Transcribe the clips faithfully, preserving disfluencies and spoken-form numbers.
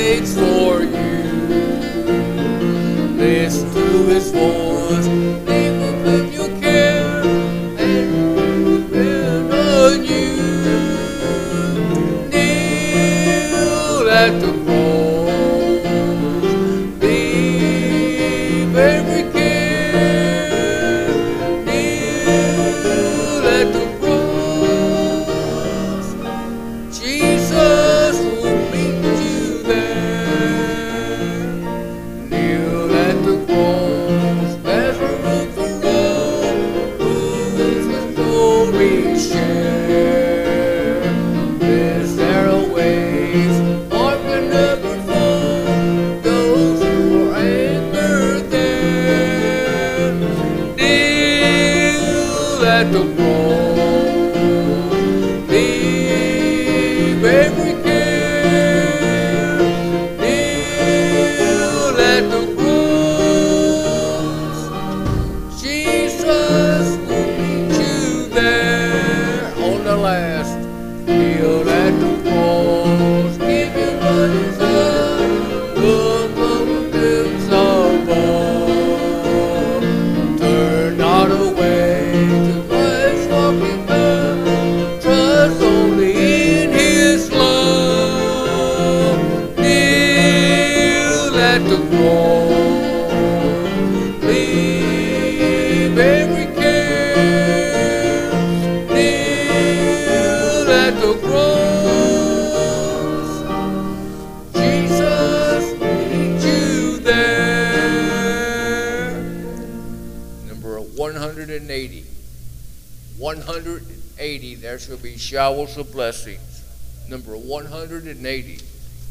waits for you. Listen to his voice, leave with your care, and depend on you. Kneel at the cross, leave every care. Kneel at the cross, Jesus will meet you there. Kneel at the cross, there's a room for all who with glory share. This narrow ways mark the never fall, those who are anchored there. Kneel at the cross, leave every care. Kneel at the cross, Jesus will meet you there. On the last, kneel at the cross, give your bodies up, look on the things above. Turn not away to Christ walking back, trust only in his love. Kneel at the cross, leave every care. Kneel at the cross, Jesus will meet you there. Number one hundred eighty. one hundred eighty, there shall be showers of blessings. Number one hundred eighty.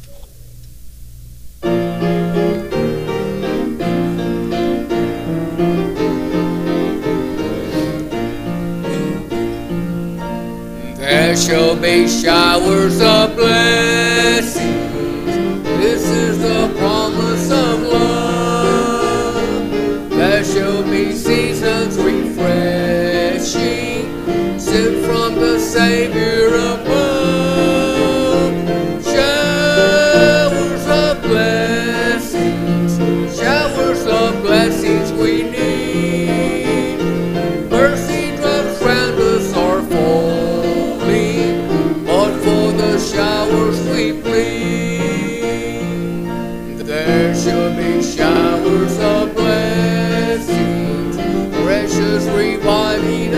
There shall be showers of blessings. This is the promise of love. There shall be seasons refreshing, sent from the Savior above. Showers of blessings, showers of blessings we need. Mercy drops round us are falling, but for the showers we plead. There shall be showers of blessings, precious reviving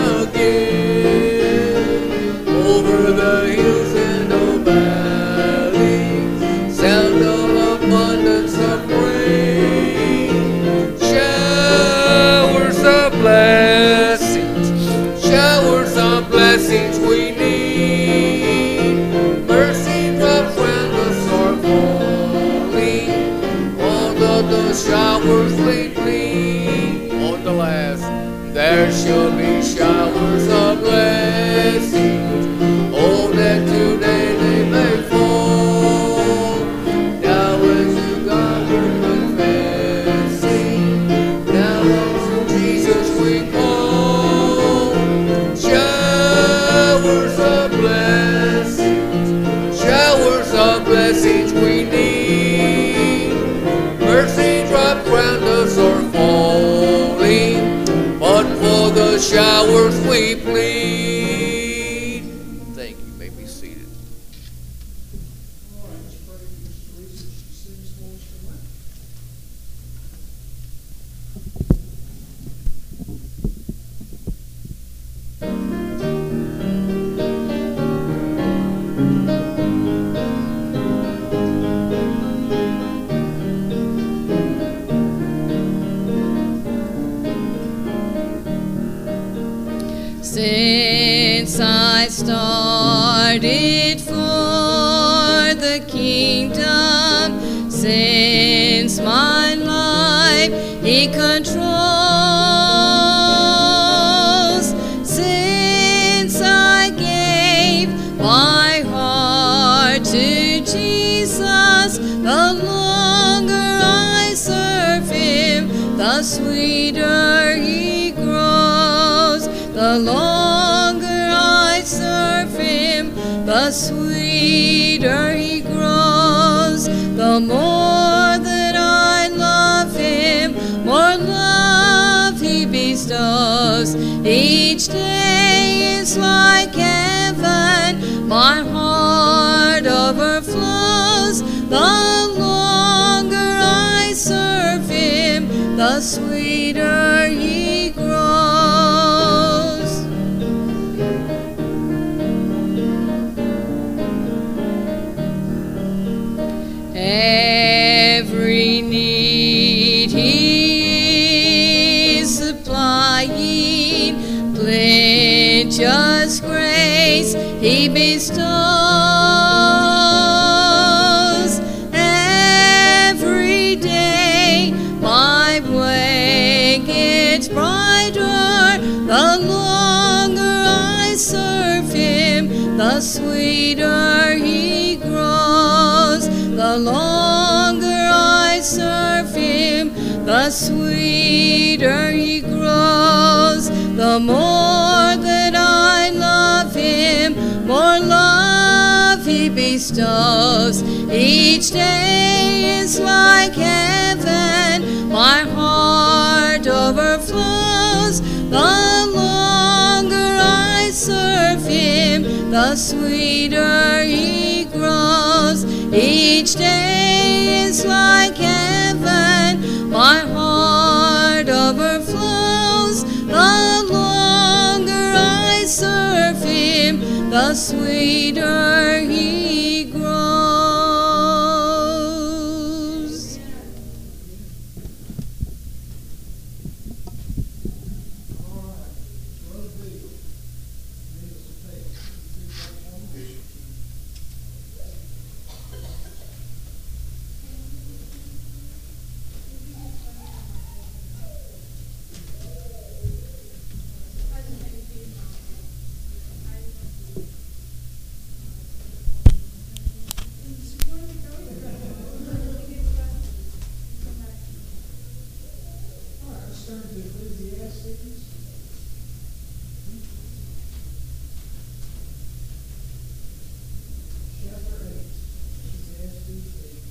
again, over the hills and the valleys, sound of abundance of rain. Showers of blessings, showers of blessings we need. Mercy drops round us are falling, all of the showers we plead. On the last, there shall be showers of blessings, oh, that today they may fall. Now unto God we're confessing, now unto Jesus we call. Showers of blessings, showers of blessings we need. Mercy drops round us are falling, but for the showers we plead. Thank you. You may be seated. All right, let's pray for Mister Teresa as she sings for us tonight. Since I started for the kingdom, since my life He controls, since I gave my heart to Jesus, the longer I serve Him, the sweeter He grows. The longer I serve Him, the sweeter He grows. The The more that I love him, more love he bestows. Each day is like heaven, my heart overflows. The longer I serve him, the sweeter he grows. Every need he is supplying, plenteous grace he bestows. Every day my way gets brighter, the longer I serve him, the sweeter he grows. The longer I serve him, the sweeter he grows. The more that I love him, more love he bestows. Each day is like heaven, my heart overflows. The longer I serve him, the sweeter he grows. Each day is like heaven, my heart overflows. The longer I serve him, the sweeter he grows. All right, Brother Bill, give us a text. All right, let's turn to Ecclesiastes. Chapter eight. Ecclesiastes eight.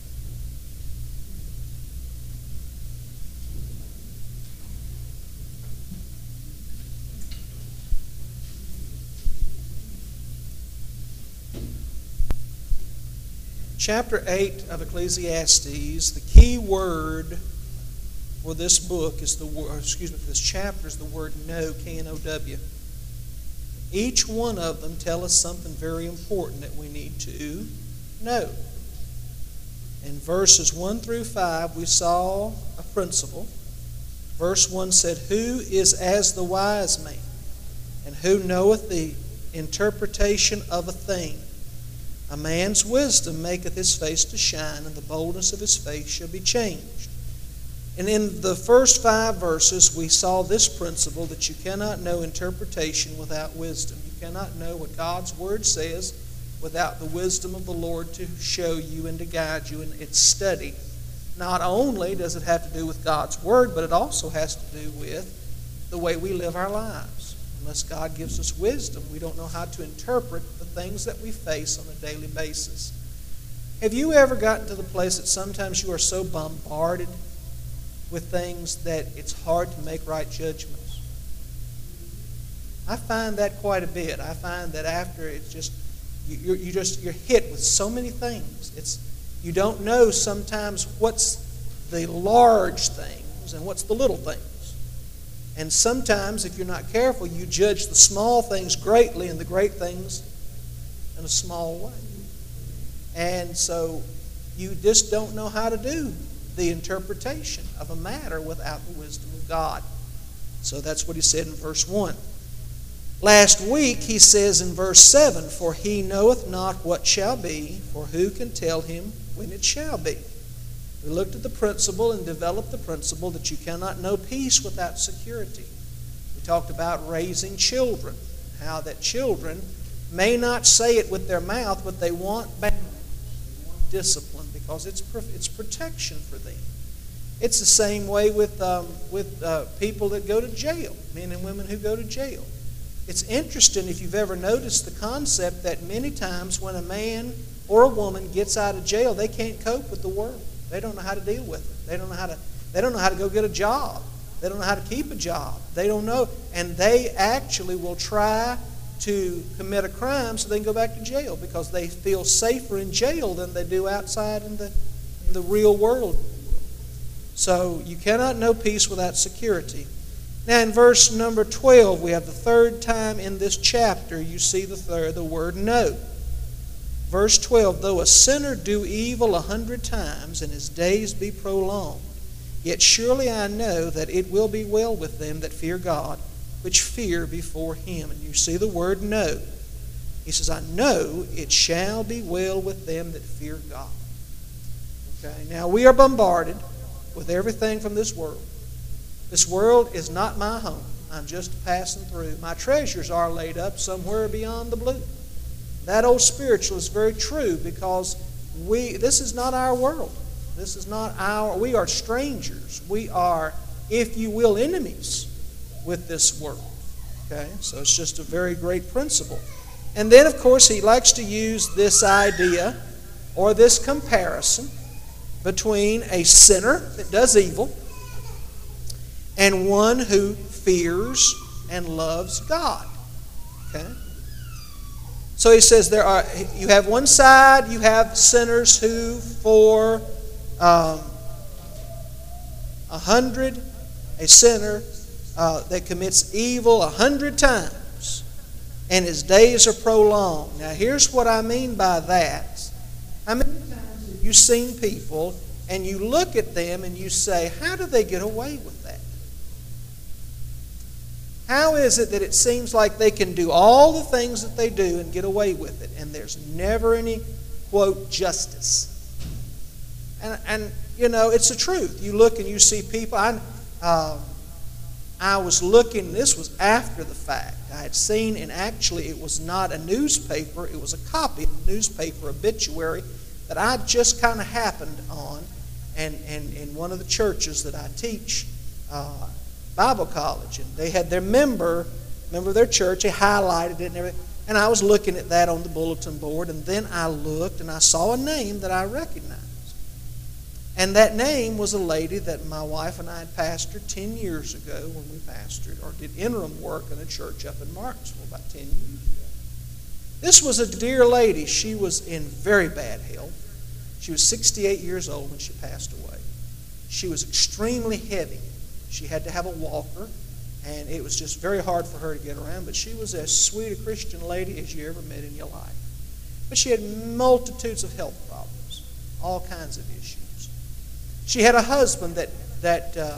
Chapter eight of Ecclesiastes, the key word for this book is the word, excuse me, for this chapter is the word know, K N O W. Each one of them tell us something very important that we need to know. In verses one through five, we saw a principle. Verse one said, "Who is as the wise man, and who knoweth the interpretation of a thing? A man's wisdom maketh his face to shine, and the boldness of his face shall be changed." And in the first five verses, we saw this principle that you cannot know interpretation without wisdom. You cannot know what God's Word says without the wisdom of the Lord to show you and to guide you in its study. Not only does it have to do with God's Word, but it also has to do with the way we live our lives. Unless God gives us wisdom, we don't know how to interpret the things that we face on a daily basis. Have you ever gotten to the place that sometimes you are so bombarded with things that it's hard to make right judgments? I find that quite a bit. I find that after it's just you, you're, you just you're hit with so many things. It's you don't know sometimes what's the large things and what's the little things. And sometimes, if you're not careful, you judge the small things greatly and the great things in a small way. And so you just don't know how to do the interpretation of a matter without the wisdom of God. So that's what he said in verse one. Last week he says in verse seven, "For he knoweth not what shall be, for who can tell him when it shall be?" We looked at the principle and developed the principle that you cannot know peace without security. We talked about raising children, how that children may not say it with their mouth, but they want boundaries, they want discipline, because it's it's protection for them. It's the same way with um, with uh, people that go to jail, men and women who go to jail. It's interesting if you've ever noticed the concept that many times when a man or a woman gets out of jail, they can't cope with the world. They don't know how to deal with it. They don't know how to, they don't know how to go get a job. They don't know how to keep a job. They don't know. And they actually will try to commit a crime so they can go back to jail because they feel safer in jail than they do outside in the, in the real world. So you cannot know peace without security. Now in verse number twelve, we have the third time in this chapter you see the third, the word no. Verse twelve, though a sinner do evil a hundred times and his days be prolonged, yet surely I know that it will be well with them that fear God, which fear before him. And you see the word no. He says, I know it shall be well with them that fear God. Okay, now we are bombarded with everything from this world. This world is not my home. I'm just passing through. My treasures are laid up somewhere beyond the blue. That old spiritual is very true because we this is not our world. This is not our, we are strangers. We are, if you will, enemies with this world. Okay? So it's just a very great principle. And then, of course, he likes to use this idea or this comparison between a sinner that does evil and one who fears and loves God. Okay? So he says there are, you have one side, you have sinners who for um, a hundred, a sinner uh, that commits evil a hundred times, and his days are prolonged. Now here's what I mean by that. How many times have you seen people and you look at them and you say, how do they get away with that? How is it that it seems like they can do all the things that they do and get away with it, and there's never any, quote, justice? And, and you know, it's the truth. You look and you see people. I, um, I was looking, this was after the fact. I had seen, and actually it was not a newspaper, it was a copy of a newspaper obituary that I just kind of happened on, and, and in one of the churches that I teach, uh, Bible college, and they had their member, member of their church, they highlighted it and everything, and I was looking at that on the bulletin board, and then I looked and I saw a name that I recognized. And that name was a lady that my wife and I had pastored ten years ago when we pastored, or did interim work in a church up in Martinsville about ten years ago. This was a dear lady. She was in very bad health. She was sixty-eight years old when she passed away. She was extremely heavy. She had to have a walker, and it was just very hard for her to get around, but she was as sweet a Christian lady as you ever met in your life. But she had multitudes of health problems, all kinds of issues. She had a husband that, that uh,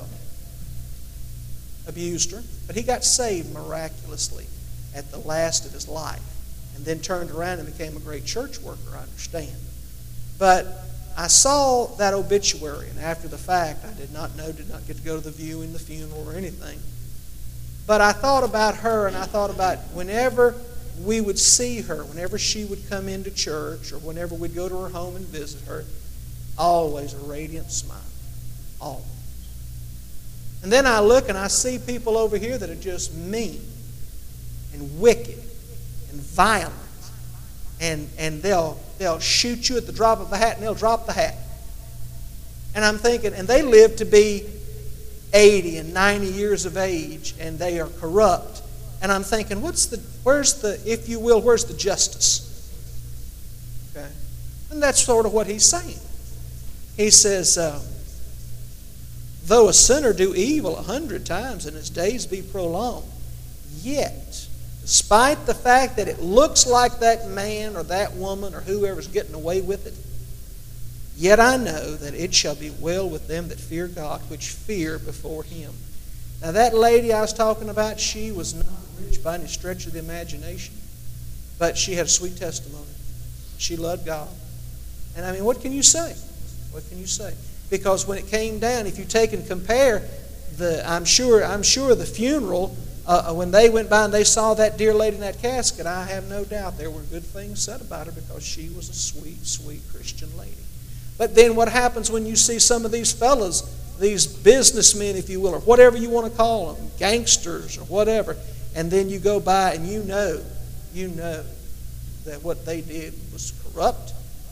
abused her, but he got saved miraculously at the last of his life, and then turned around and became a great church worker, I understand. But I saw that obituary, and after the fact, I did not know, did not get to go to the viewing, the funeral, or anything. But I thought about her, and I thought about whenever we would see her, whenever she would come into church, or whenever we'd go to her home and visit her, always a radiant smile. Always. And then I look and I see people over here that are just mean and wicked and violent. And, and they'll, they'll shoot you at the drop of a hat, and they'll drop the hat. And I'm thinking, and they live to be eighty and ninety years of age, and they are corrupt. And I'm thinking, what's the, where's the, if you will, where's the justice? Okay? And that's sort of what he's saying. He says, uh, though a sinner do evil a hundred times and his days be prolonged, yet, despite the fact that it looks like that man or that woman or whoever's getting away with it, yet I know that it shall be well with them that fear God, which fear before him. Now that lady I was talking about, she was not rich by any stretch of the imagination, but she had a sweet testimony. She loved God. And I mean, what can you say? What can you say? Because when it came down, if you take and compare the, I'm sure, I'm sure the funeral, uh, when they went by and they saw that dear lady in that casket, I have no doubt there were good things said about her because she was a sweet, sweet Christian lady. But then what happens when you see some of these fellas, these businessmen, if you will, or whatever you want to call them, gangsters or whatever, and then you go by and you know, you know that what they did was corrupt,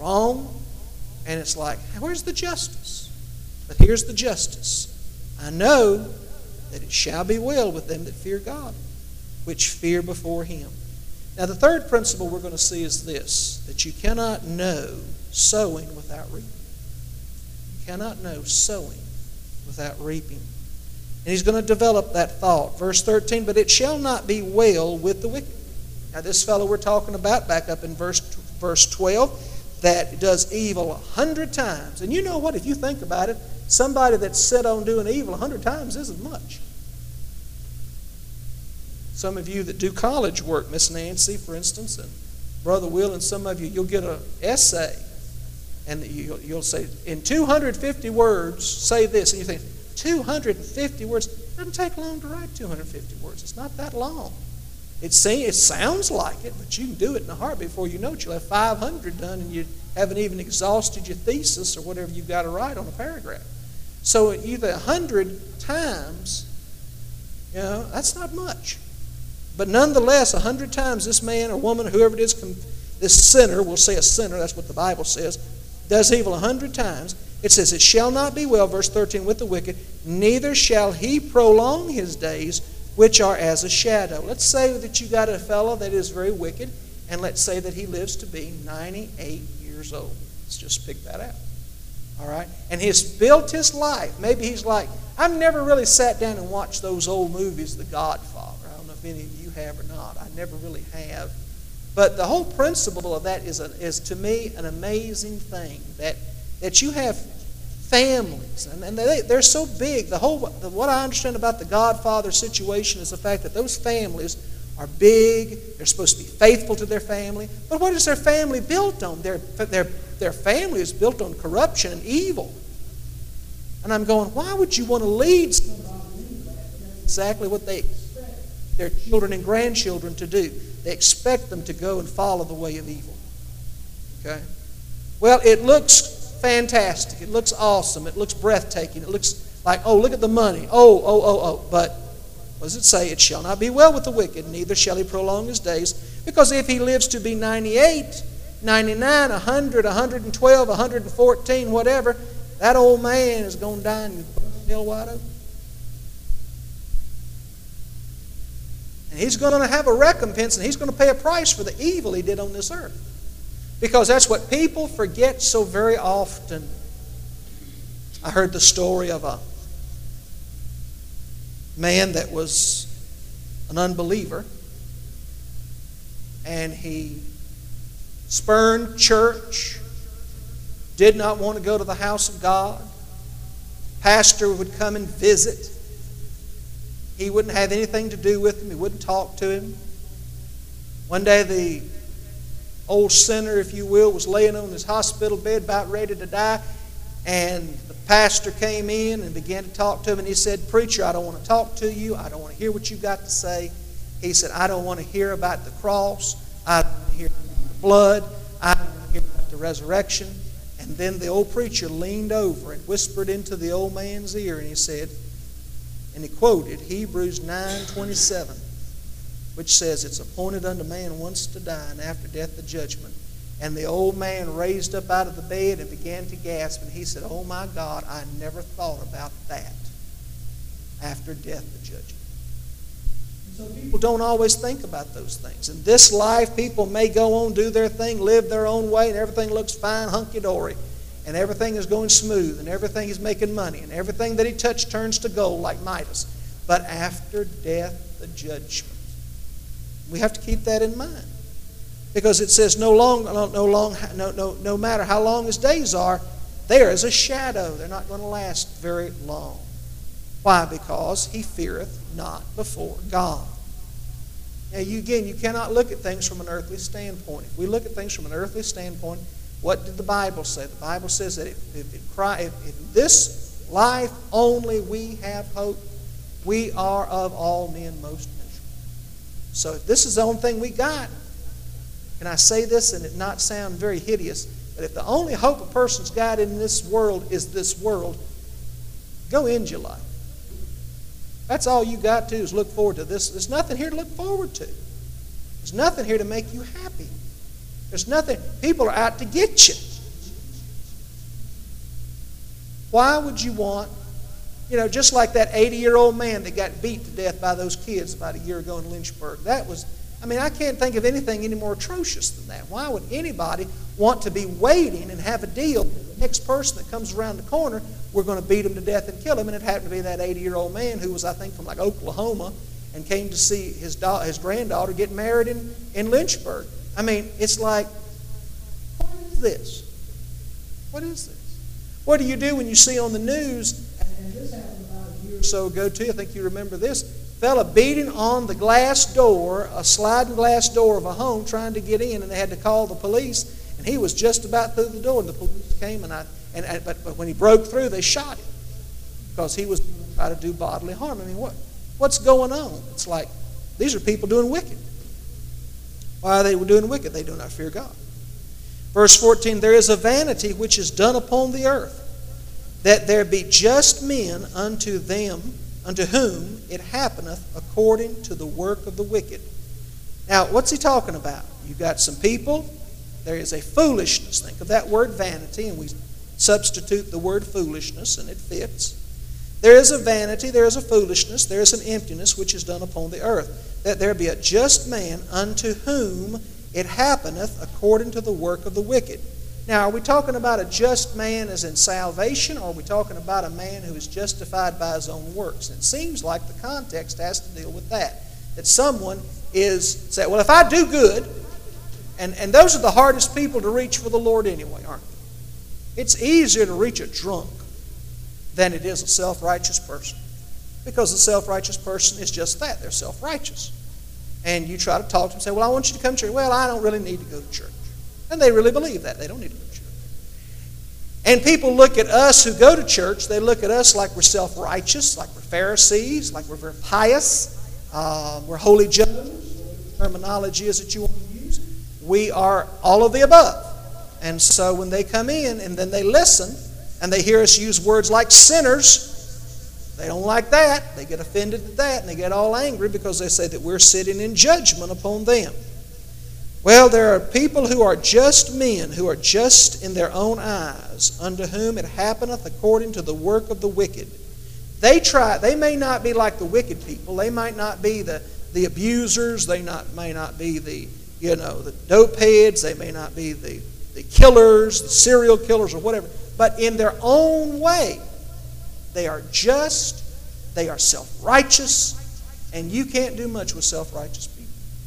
wrong, and it's like, where's the justice? But here's the justice. I know that it shall be well with them that fear God, which fear before Him. Now, the third principle we're going to see is this, that you cannot know sowing without reaping. You cannot know sowing without reaping. And he's going to develop that thought. Verse thirteen, but it shall not be well with the wicked. Now, this fellow we're talking about, back up in verse, verse twelve, that does evil a hundred times. And you know what? If you think about it, somebody that's set on doing evil a hundred times isn't much. Some of you that do college work, Miss Nancy, for instance, and Brother Will, and some of you, you'll get an essay, and you'll, you'll say, in two hundred fifty words, say this. And you think, two hundred fifty words? It doesn't take long to write two hundred fifty words. It's not that long. It, seems, it sounds like it, but you can do it in a heartbeat. Before you know it, you'll have five hundred done, and you haven't even exhausted your thesis or whatever you've got to write on a paragraph. So either a hundred times, you know, that's not much. But nonetheless, a hundred times this man or woman, whoever it is, this sinner, we'll say a sinner, that's what the Bible says, does evil a hundred times. It says, it shall not be well, verse thirteen, with the wicked, neither shall he prolong his days, which are as a shadow. Let's say that you got a fellow that is very wicked, and let's say that he lives to be ninety-eight years old. Let's just pick that out. All right? And he's built his life. Maybe he's like, I've never really sat down and watched those old movies, The Godfather. I don't know if any of you have or not. I never really have. But the whole principle of that is, a, is to me, an amazing thing, that, that you have families, and, and they, they're so big. The whole, the, what I understand about the Godfather situation is the fact that those families are big. They're supposed to be faithful to their family. But what is their family built on? Their, their, their family is built on corruption and evil. And I'm going, why would you want to lead somebody into that? That's exactly what they expect their children and grandchildren to do. They expect them to go and follow the way of evil. Okay? Well, it looks fantastic. It looks awesome. It looks breathtaking. It looks like, oh, look at the money. Oh, oh, oh, oh. But what does it say? It shall not be well with the wicked, neither shall he prolong his days. Because if he lives to be ninety-eight, ninety-nine, one hundred, one hundred twelve, one hundred fourteen, whatever, that old man is going to die and hell wide open. And he's going to have a recompense, and he's going to pay a price for the evil he did on this earth. Because that's what people forget so very often. I heard the story of a man that was an unbeliever, and he spurned church, did not want to go to the house of God. Pastor would come and visit. He wouldn't have anything to do with him. He wouldn't talk to him. One day the old sinner, if you will, was laying on his hospital bed about ready to die, and the pastor came in and began to talk to him, and he said, "Preacher, I don't want to talk to you. I don't want to hear what you've got to say." He said, "I don't want to hear about the cross. I don't want to hear about the blood. I don't want to hear about the resurrection." And then the old preacher leaned over and whispered into the old man's ear, and he said, and he quoted Hebrews nine twenty-seven, which says, "It's appointed unto man once to die, and after death the judgment." And the old man raised up out of the bed and began to gasp, and he said, "Oh my God, I never thought about that. After death the judgment." So people don't always think about those things. In this life, people may go on, do their thing, live their own way, and everything looks fine, hunky-dory. And everything is going smooth, and everything is making money, and everything that he touched turns to gold like Midas. But after death, the judgment. We have to keep that in mind. Because it says no long, no, no, long, no, no, no matter how long his days are, they are as a shadow. They're not going to last very long. Why? Because he feareth not before God. Now, you, again, you cannot look at things from an earthly standpoint. If we look at things from an earthly standpoint, what did the Bible say? The Bible says that if, if, if, if, if in this life only we have hope, we are of all men most miserable. So if this is the only thing we got, can I say this and it not sound very hideous, but if the only hope a person's got in this world is this world, go end your life. That's all you got to is look forward to this. There's nothing here to look forward to. There's nothing here to make you happy. There's nothing. People are out to get you. Why would you want, you know, just like that eighty-year-old man that got beat to death by those kids about a year ago in Lynchburg. That was, I mean, I can't think of anything any more atrocious than that. Why would anybody want to be waiting and have a deal with the next person that comes around the corner, we're going to beat him to death and kill him? And it happened to be that eighty-year-old man who was, I think, from like Oklahoma and came to see his da- his granddaughter get married in, in Lynchburg. I mean, it's like, what is this? What is this? What do you do when you see on the news, and this happened about a year or so ago too, I think you remember this, fella beating on the glass door, a sliding glass door of a home, trying to get in, and they had to call the police, and he was just about through the door, and the police came, and I, and, and but, but when he broke through, they shot him because he was trying to do bodily harm. I mean, what what's going on? It's like these are people doing wicked. Why are they doing wicked? They do not fear God. Verse fourteen, there is a vanity which is done upon the earth, that there be just men unto them, unto whom it happeneth according to the work of the wicked. Now, what's he talking about? You've got some people, there is a foolishness. Think of that word vanity, and we substitute the word foolishness, and it fits. There is a vanity, there is a foolishness, there is an emptiness which is done upon the earth, that there be a just man unto whom it happeneth according to the work of the wicked. Now, are we talking about a just man as in salvation, or are we talking about a man who is justified by his own works? And it seems like the context has to deal with that. That someone is, say, well, if I do good, and, and those are the hardest people to reach for the Lord anyway, aren't they? It's easier to reach a drunk than it is a self-righteous person. Because a self-righteous person is just that. They're self-righteous. And you try to talk to them and say, well, I want you to come to church. Well, I don't really need to go to church. And they really believe that. They don't need to go to church. And people look at us who go to church, they look at us like we're self-righteous, like we're Pharisees, like we're very pious, uh, we're holy judges, whatever the terminology is that you want to use. We are all of the above. And so when they come in and then they listen and they hear us use words like sinners, they don't like that. They get offended at that, and they get all angry because they say that we're sitting in judgment upon them. Well, there are people who are just men, who are just in their own eyes, unto whom it happeneth according to the work of the wicked. They try. They may not be like the wicked people. They might not be the, the abusers. They not may not be the you know the dope heads. They may not be the, the killers, the serial killers, or whatever. But in their own way, they are just, they are self-righteous, and you can't do much with self-righteous people.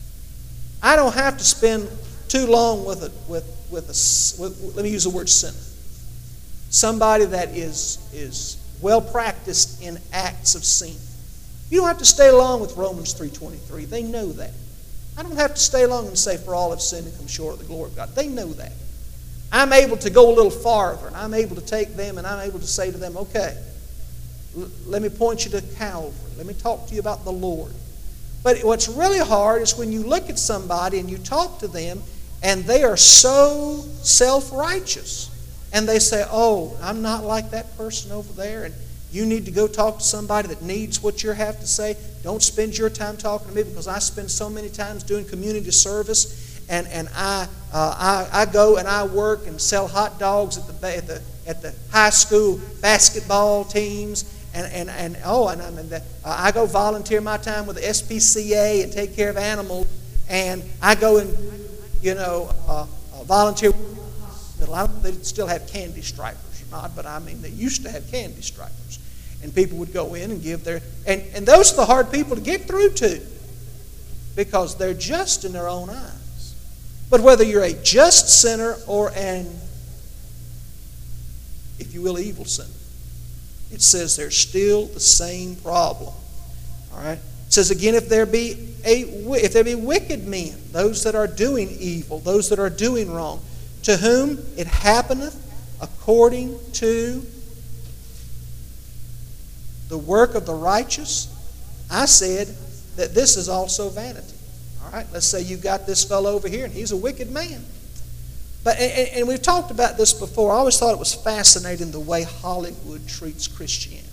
I don't have to spend too long with a, with, with a, with, let me use the word sinner. Somebody that is, is well practiced in acts of sin. You don't have to stay long with Romans three twenty-three. They know that. I don't have to stay long and say, for all have sinned and come short of the glory of God. They know that. I'm able to go a little farther, and I'm able to take them, and I'm able to say to them, okay, let me point you to Calvary. Let me talk to you about the Lord. But what's really hard is when you look at somebody and you talk to them and they are so self-righteous. And they say, oh, I'm not like that person over there, and you need to go talk to somebody that needs what you have to say. Don't spend your time talking to me, because I spend so many times doing community service, and, and I, uh, I I go and I work and sell hot dogs at the at the at the high school basketball teams. And, and, and oh, and, and the, uh, I go volunteer my time with the S P C A and take care of animals. And I go and, you know, uh, uh, volunteer with the hospital. I don't know if they still have candy stripers or not, but I mean, they used to have candy stripers. And people would go in and give their... And, and those are the hard people to get through to, because they're just in their own eyes. But whether you're a just sinner or an, if you will, evil sinner, it says there's still the same problem. All right. It says again, if there be a if there be wicked men, those that are doing evil, those that are doing wrong, to whom it happeneth according to the work of the righteous, I said that this is also vanity. All right. Let's say you've got this fellow over here, and he's a wicked man. But, and, and we've talked about this before. I always thought it was fascinating the way Hollywood treats Christianity.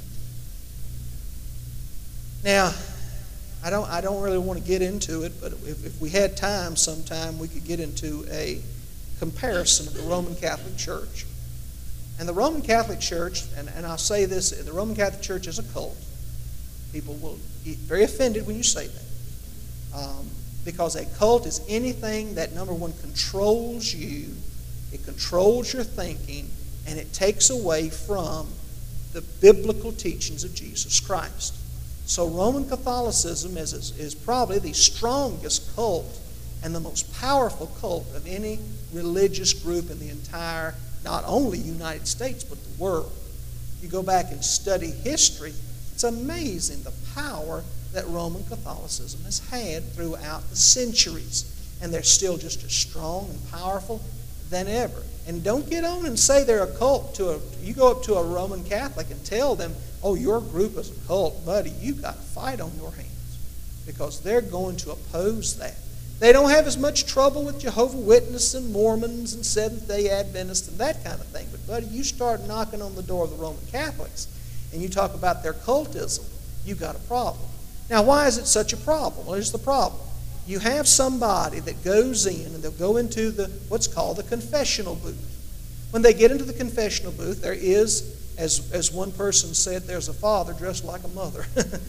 Now, I don't, I don't really want to get into it, but if, if we had time sometime, we could get into a comparison of the Roman Catholic Church And the Roman Catholic Church, and, and I'll say this, the Roman Catholic Church is a cult. People will get very offended when you say that. Um, because a cult is anything that, number one, controls you, it controls your thinking, and it takes away from the biblical teachings of Jesus Christ. So Roman Catholicism is, is, is probably the strongest cult and the most powerful cult of any religious group in the entire, not only United States, but the world. You go back and study history, it's amazing the power that Roman Catholicism has had throughout the centuries. And they're still just as strong and powerful than ever. And don't get on and say they're a cult. To a, you go up to a Roman Catholic and tell them, oh, your group is a cult, buddy, you've got a fight on your hands. Because they're going to oppose that. They don't have as much trouble with Jehovah's Witnesses and Mormons and Seventh-day Adventists and that kind of thing. But, buddy, you start knocking on the door of the Roman Catholics and you talk about their cultism, you've got a problem. Now, why is it such a problem? Well, here's the problem. You have somebody that goes in and they'll go into the what's called the confessional booth. When they get into the confessional booth, there is, as, as one person said, there's a father dressed like a mother.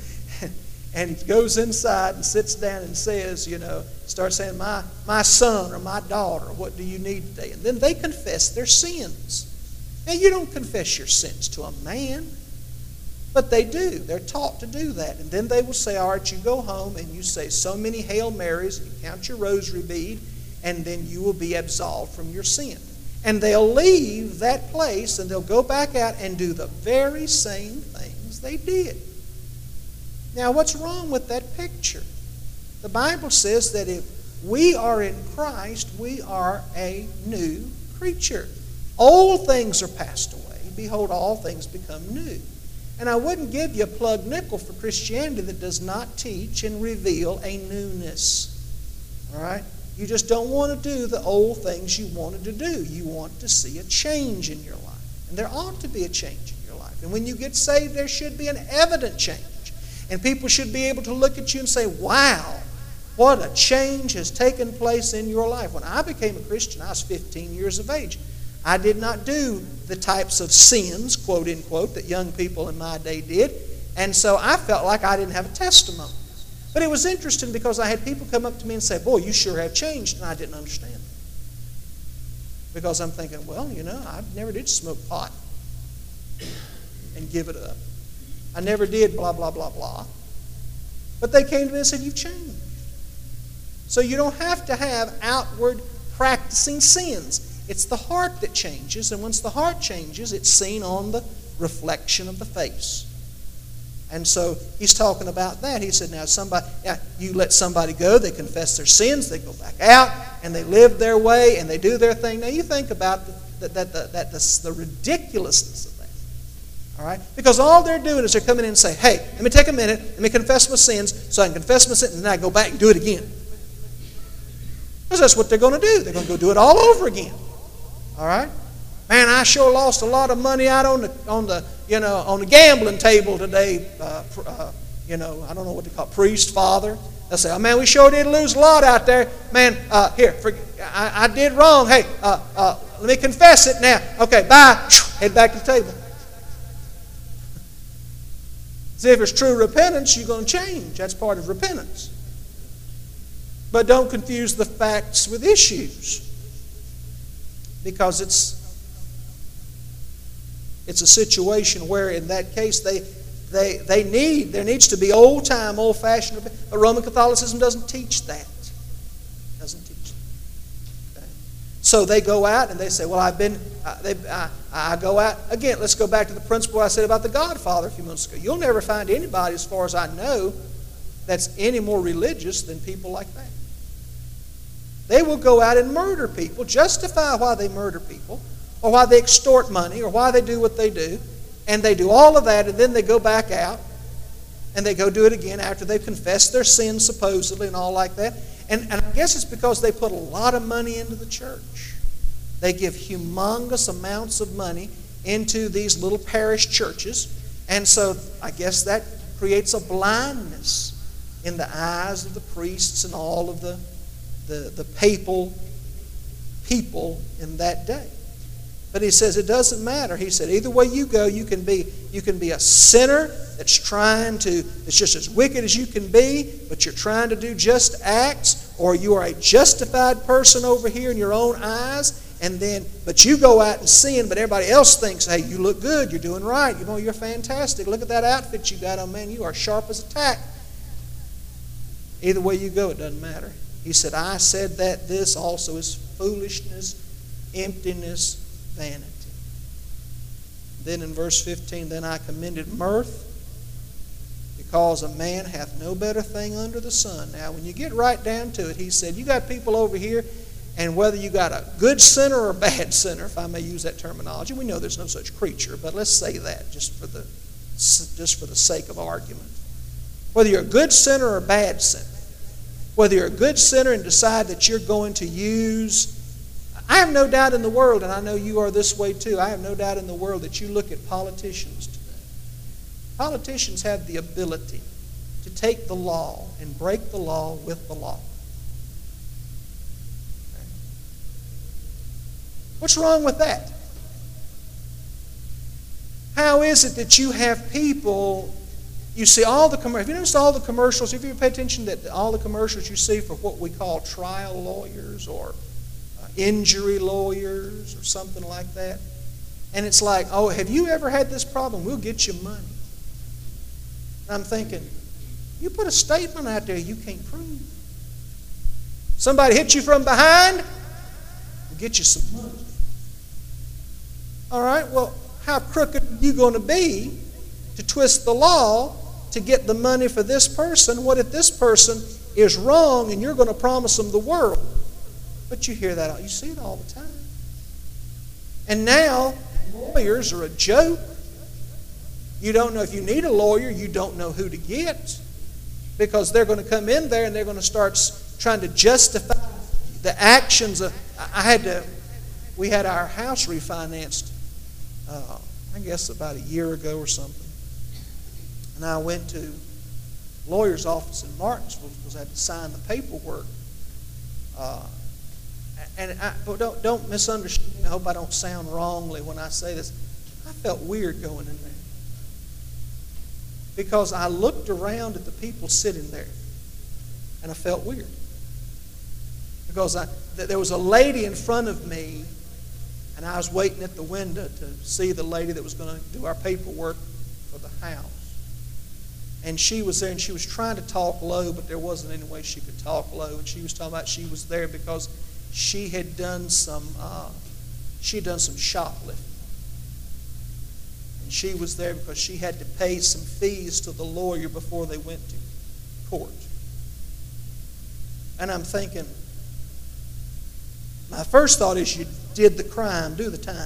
And he goes inside and sits down and says, you know, starts saying, my, my son or my daughter, what do you need today? And then they confess their sins. Now, you don't confess your sins to a man, but they do. They're taught to do that. And then they will say, all right, you go home and you say so many Hail Marys, and you count your rosary bead, and then you will be absolved from your sin. And they'll leave that place and they'll go back out and do the very same things they did. Now, what's wrong with that picture? The Bible says that if we are in Christ, we are a new creature. Old things are passed away. Behold, all things become new. And I wouldn't give you a plug nickel for Christianity that does not teach and reveal a newness. All right? You just don't want to do the old things you wanted to do. You want to see a change in your life. And there ought to be a change in your life. And when you get saved, there should be an evident change. And people should be able to look at you and say, wow, what a change has taken place in your life. When I became a Christian, I was fifteen years of age. I did not do the types of sins, quote unquote, that young people in my day did. And so I felt like I didn't have a testimony. But it was interesting because I had people come up to me and say, boy, you sure have changed. And I didn't understand it. Because I'm thinking, well, you know, I never did smoke pot and give it up. I never did blah, blah, blah, blah. But they came to me and said, you've changed. So you don't have to have outward practicing sins. It's the heart that changes, and once the heart changes, it's seen on the reflection of the face. And so he's talking about that. He said, now somebody, yeah, you let somebody go, they confess their sins, they go back out, and they live their way, and they do their thing. Now you think about the, that, that, that, the, the ridiculousness of that. All right? Because all they're doing is they're coming in and say, hey, let me take a minute, let me confess my sins, so I can confess my sins, and then I go back and do it again. Because that's what they're going to do. They're going to go do it all over again. All right? Man, I sure lost a lot of money out on the on the you know on the gambling table today. Uh, uh, you know, I don't know what they call it, priest, father. They'll say, oh man, we sure did lose a lot out there. Man, uh, here, for, I, I did wrong. Hey, uh, uh, let me confess it now. Okay, bye. Head back to the table. See, if it's true repentance, you're going to change. That's part of repentance. But don't confuse the facts with issues. Because it's it's a situation where in that case they they they need there needs to be old time, old fashioned. But Roman Catholicism doesn't teach that. Doesn't teach that. Okay? So they go out and they say, well, I've been uh, they I, I go out again. Let's go back to the principle I said about the Godfather a few months ago. You'll never find anybody, as far as I know, that's any more religious than people like that. They will go out and murder people, justify why they murder people, or why they extort money, or why they do what they do. And they do all of that, and then they go back out, and they go do it again after they've confessed their sins, supposedly, and all like that. And, and I guess it's because they put a lot of money into the church. They give humongous amounts of money into these little parish churches. And so I guess that creates a blindness in the eyes of the priests and all of the The, the papal people in that day. But he says it doesn't matter. He said either way you go, you can be you can be a sinner that's trying to, it's just as wicked as you can be, but you're trying to do just acts, or you are a justified person over here in your own eyes, and then, but you go out and sin, but everybody else thinks, hey, you look good, you're doing right, you know, you're fantastic. Look at that outfit you got on, man, you are sharp as a tack. Either way you go, it doesn't matter. He said, I said that this also is foolishness, emptiness, vanity. Then in verse fifteen, then I commended mirth, because a man hath no better thing under the sun. Now, when you get right down to it, he said, you got people over here, and whether you got a good sinner or a bad sinner, if I may use that terminology, we know there's no such creature, but let's say that just for the just for the sake of argument. Whether you're a good sinner or a bad sinner, whether you're a good sinner and decide that you're going to use, I have no doubt in the world, and I know you are this way too, I have no doubt in the world that you look at politicians today. Politicians have the ability to take the law and break the law with the law. Okay. What's wrong with that? How is it that you have people, you see all the commercials, have you noticed all the commercials, if you pay attention that all the commercials you see for what we call trial lawyers or uh, injury lawyers or something like that, and it's like, oh, have you ever had this problem? We'll get you money. And I'm thinking, you put a statement out there you can't prove. Somebody hit you from behind, we'll get you some money. All right, well, how crooked are you going to be to twist the law to get the money for this person? What if this person is wrong and you're going to promise them the world? But you hear that, you see it all the time. And now, lawyers are a joke. You don't know if you need a lawyer, you don't know who to get, because they're going to come in there and they're going to start trying to justify the actions of, I had to, we had our house refinanced, uh, I guess about a year ago or something. And I went to the lawyer's office in Martinsville because I had to sign the paperwork. Uh, and I, but don't, don't misunderstand, I hope I don't sound wrongly when I say this. I felt weird going in there. Because I looked around at the people sitting there, and I felt weird. Because I, there was a lady in front of me, and I was waiting at the window to see the lady that was going to do our paperwork for the house. And she was there, and she was trying to talk low, but there wasn't any way she could talk low. And she was talking about she was there because she had done some, uh, she had done some shoplifting. She was there because she had to pay some fees to the lawyer before they went to court. And I'm thinking, my first thought is you did the crime, do the time.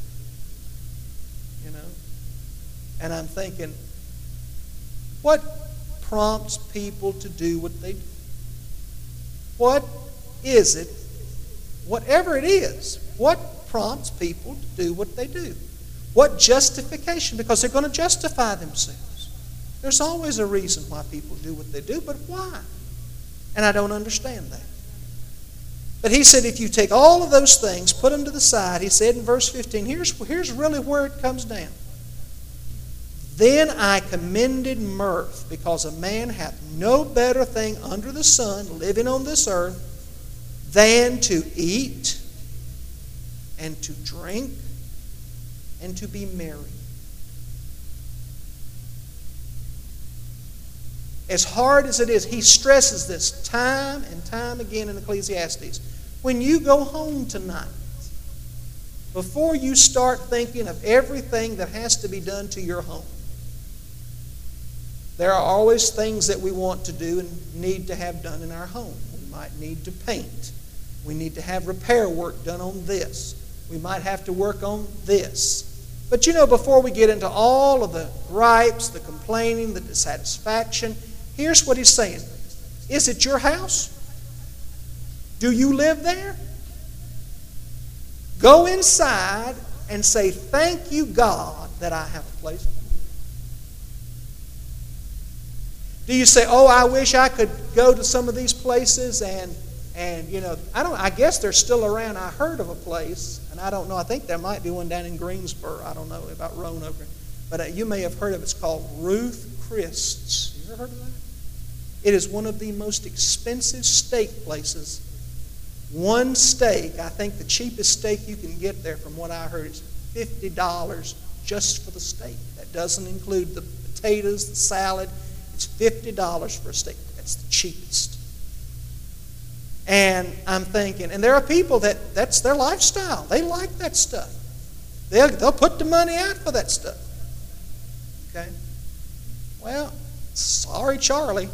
You know? And I'm thinking, what prompts people to do what they do? What is it, whatever it is, what prompts people to do what they do? What justification? Because they're going to justify themselves. There's always a reason why people do what they do, but why? And I don't understand that. But he said if you take all of those things, put them to the side, he said in verse fifteen, here's, here's really where it comes down. Then I commended mirth, because a man hath no better thing under the sun, living on this earth, than to eat and to drink and to be merry. As hard as it is, he stresses this time and time again in Ecclesiastes. When you go home tonight, before you start thinking of everything that has to be done to your home, there are always things that we want to do and need to have done in our home. We might need to paint. We need to have repair work done on this. We might have to work on this. But you know, before we get into all of the gripes, the complaining, the dissatisfaction, here's what he's saying. Is it your house? Do you live there? Go inside and say, thank you, God, that I have a place to live. Do you say, oh, I wish I could go to some of these places and And, you know, I don't. I guess they're still around. I heard of a place, and I don't know. I think there might be one down in Greensboro. I don't know about Roanoke. But uh, you may have heard of it. It's called Ruth Christ's. You ever heard of that? It is one of the most expensive steak places. One steak, I think the cheapest steak you can get there, from what I heard, is fifty dollars just for the steak. That doesn't include the potatoes, the salad. It's fifty dollars for a steak. That's the cheapest. And I'm thinking, and there are people that that's their lifestyle. They like that stuff. They'll, they'll put the money out for that stuff. Okay? Well, sorry, Charlie.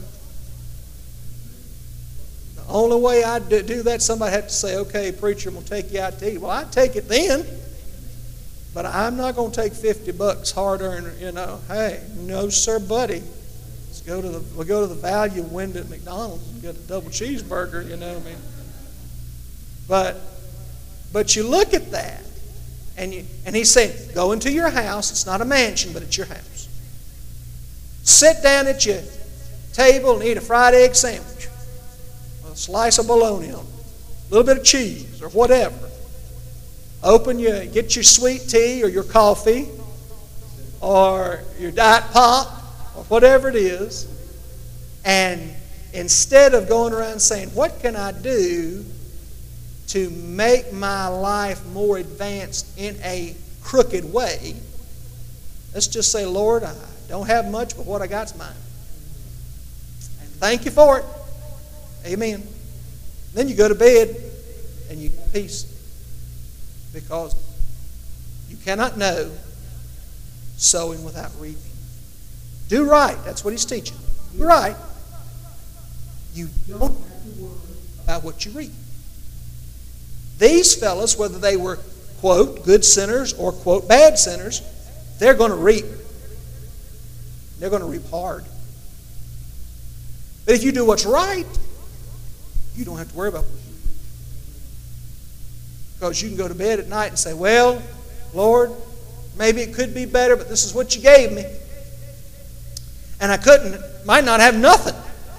The only way I'd do that, somebody had to say, okay, preacher, I'm going to take you out to eat. Well, I'd take it then. But I'm not going to take fifty bucks hard-earned, you know. Hey, no, sir, buddy. Let's go to the, we'll go to the value window at McDonald's and get a double cheeseburger, you know what I mean. But, but you look at that, and, you, and he's saying, go into your house. It's not a mansion, but it's your house. Sit down at your table and eat a fried egg sandwich, a slice of bologna on it, a little bit of cheese or whatever. Open your, get your sweet tea or your coffee or your diet pop or whatever it is, and instead of going around saying, what can I do to make my life more advanced in a crooked way, let's just say, Lord, I don't have much, but what I got's mine. And thank you for it. Amen. Then you go to bed and you get peace. Because you cannot know sowing without reaping. Do right. That's what he's teaching. Do right. You don't have to worry about what you reap. These fellows, whether they were, quote, good sinners or, quote, bad sinners, they're going to reap. They're going to reap hard. But if you do what's right, you don't have to worry about what you reap. Because you can go to bed at night and say, well, Lord, maybe it could be better, but this is what you gave me. And I couldn't, might not have nothing.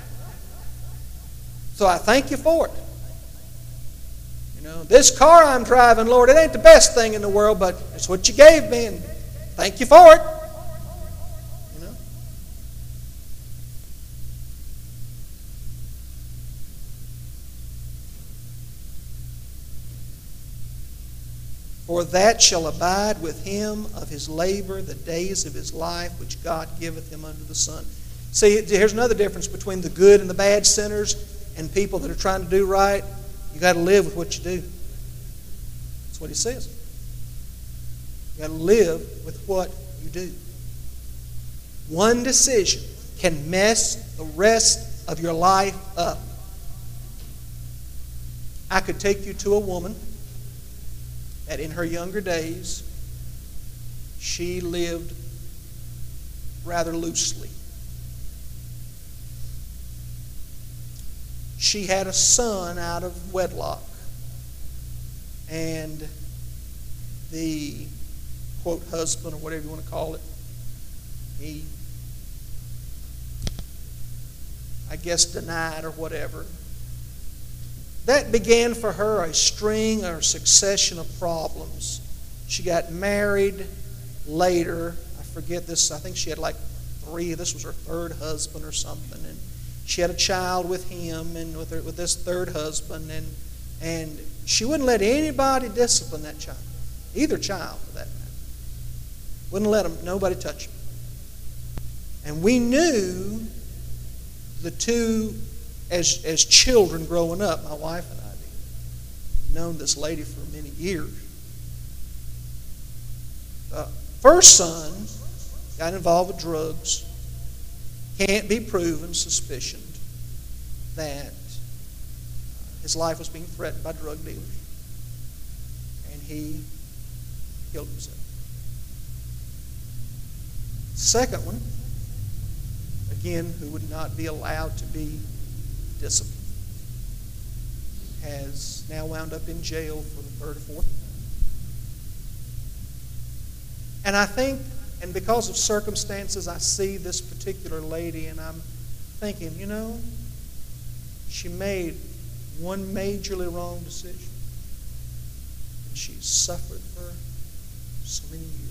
So I thank you for it. You know, this car I'm driving, Lord, it ain't the best thing in the world, but it's what you gave me, and thank you for it. You know? For that shall abide with him of his labor the days of his life which God giveth him under the sun. See, here's another difference between the good and the bad sinners and people that are trying to do right. You got to live with what you do. That's what he says. You got to live with what you do. One decision can mess the rest of your life up. I could take you to a woman that in her younger days, she lived rather loosely. She had a son out of wedlock. And the, quote, husband, or whatever you want to call it, he, I guess, denied or whatever. That began for her a string or succession of problems. She got married later. I forget this. I think she had like three. This was her third husband or something. And she had a child with him and with her, with this third husband. And, and she wouldn't let anybody discipline that child. Either child, for that matter. Wouldn't let them, nobody touch him. And we knew the two As, as children growing up, my wife and I had known this lady for many years. Uh, first son got involved with drugs. Can't be proven, suspicioned that his life was being threatened by drug dealers. And he killed himself. Second one, again, who would not be allowed to be discipline, has now wound up in jail for the third or fourth time. And I think, and because of circumstances, I see this particular lady and I'm thinking, you know, she made one majorly wrong decision. And she's suffered for so many years.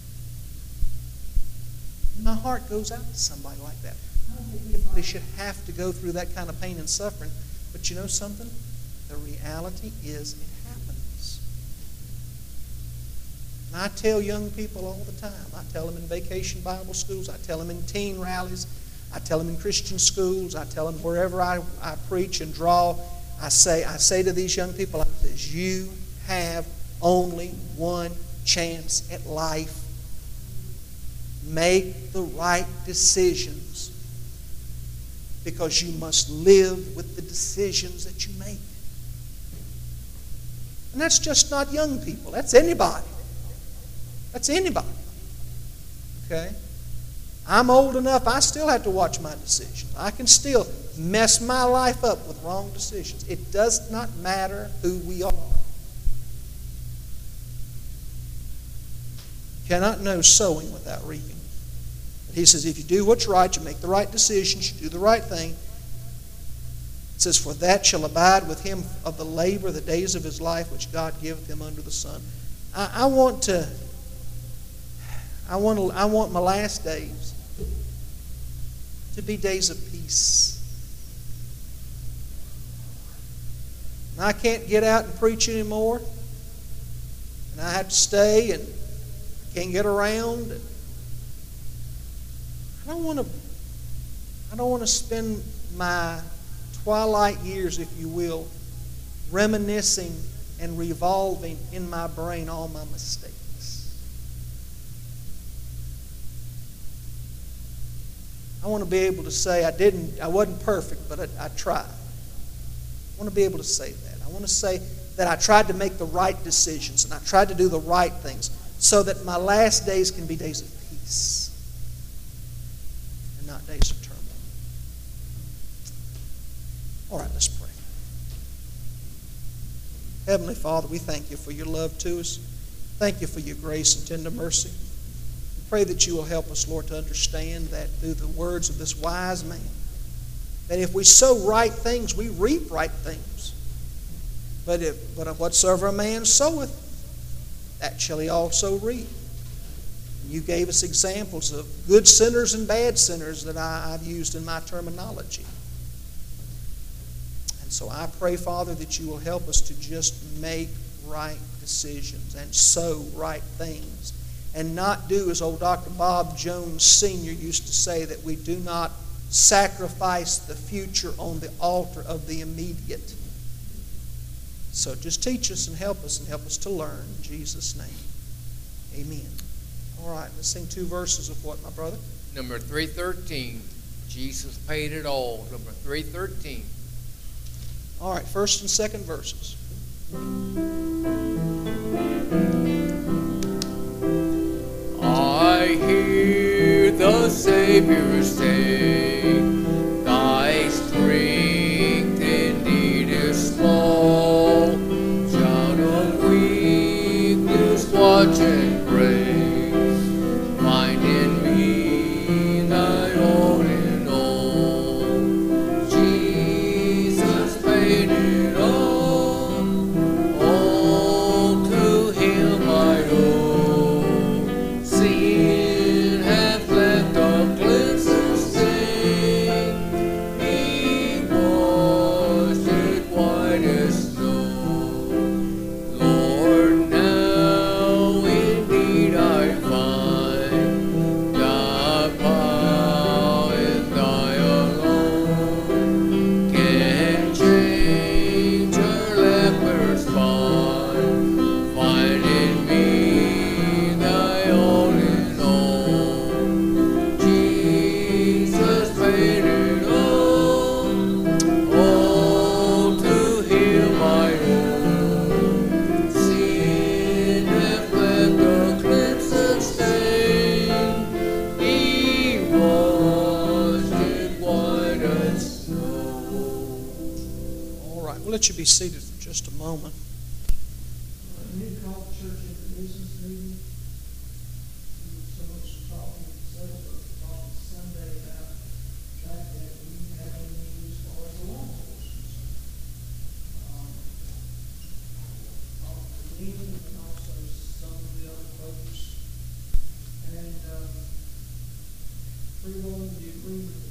My heart goes out to somebody like that. I don't think anybody should have to go through that kind of pain and suffering. But you know something? The reality is it happens. And I tell young people all the time. I tell them in vacation Bible schools. I tell them in teen rallies. I tell them in Christian schools. I tell them wherever I, I preach and draw. I say, I say to these young people, I says, you have only one chance at life. Make the right decisions, because you must live with the decisions that you make. And that's just not young people. That's anybody. That's anybody. Okay? I'm old enough, I still have to watch my decisions. I can still mess my life up with wrong decisions. It does not matter who we are. You cannot know sowing without reaping. But he says, if you do what's right, you make the right decisions, you do the right thing. It says, for that shall abide with him of the labor, the days of his life, which God giveth him under the sun. I, I want to, I want to, I want my last days to be days of peace. And I can't get out and preach anymore. And I have to stay and can't get around. And I don't want to, I don't want to spend my twilight years, if you will, reminiscing and revolving in my brain all my mistakes. I want to be able to say I didn't, I wasn't perfect, but I, I tried. I want to be able to say that. I want to say that I tried to make the right decisions and I tried to do the right things so that my last days can be days of peace and not days of turmoil. All right, let's pray. Heavenly Father, we thank you for your love to us. Thank you for your grace and tender mercy. We pray that you will help us, Lord, to understand that through the words of this wise man, that if we sow right things, we reap right things. But if but whatsoever a man soweth, that shall he also reap. And you gave us examples of good sinners and bad sinners that I, I've used in my terminology. And so I pray, Father, that you will help us to just make right decisions and sow right things. And not do as old Doctor Bob Jones Senior used to say, that we do not sacrifice the future on the altar of the immediate. So just teach us and help us and help us to learn. In Jesus' name, amen. All right, let's sing two verses of what, my brother? Number three thirteen, Jesus paid it all. Number three thirteen. All right, first and second verses. I hear the Savior say, thy strength indeed is small. Child of weakness, watch and pray. Find in me thy all in all. Jesus paid it all. All to him I owe. Sin hath left a cleansing stain. He washed it white as snow. Lord, now indeed I find thy power and thy alone can change a leper's spine. Find in me thy all in all. Jesus paid it all. All to him I owe. Sin hath left a cleansing stain. He washed it white as snow. All right, we'll let you be seated for just a moment. We need to call the church into business meeting. We were so much talking, several talking Sunday about the fact that we have a need as far as the law enforcement. agree on the agreement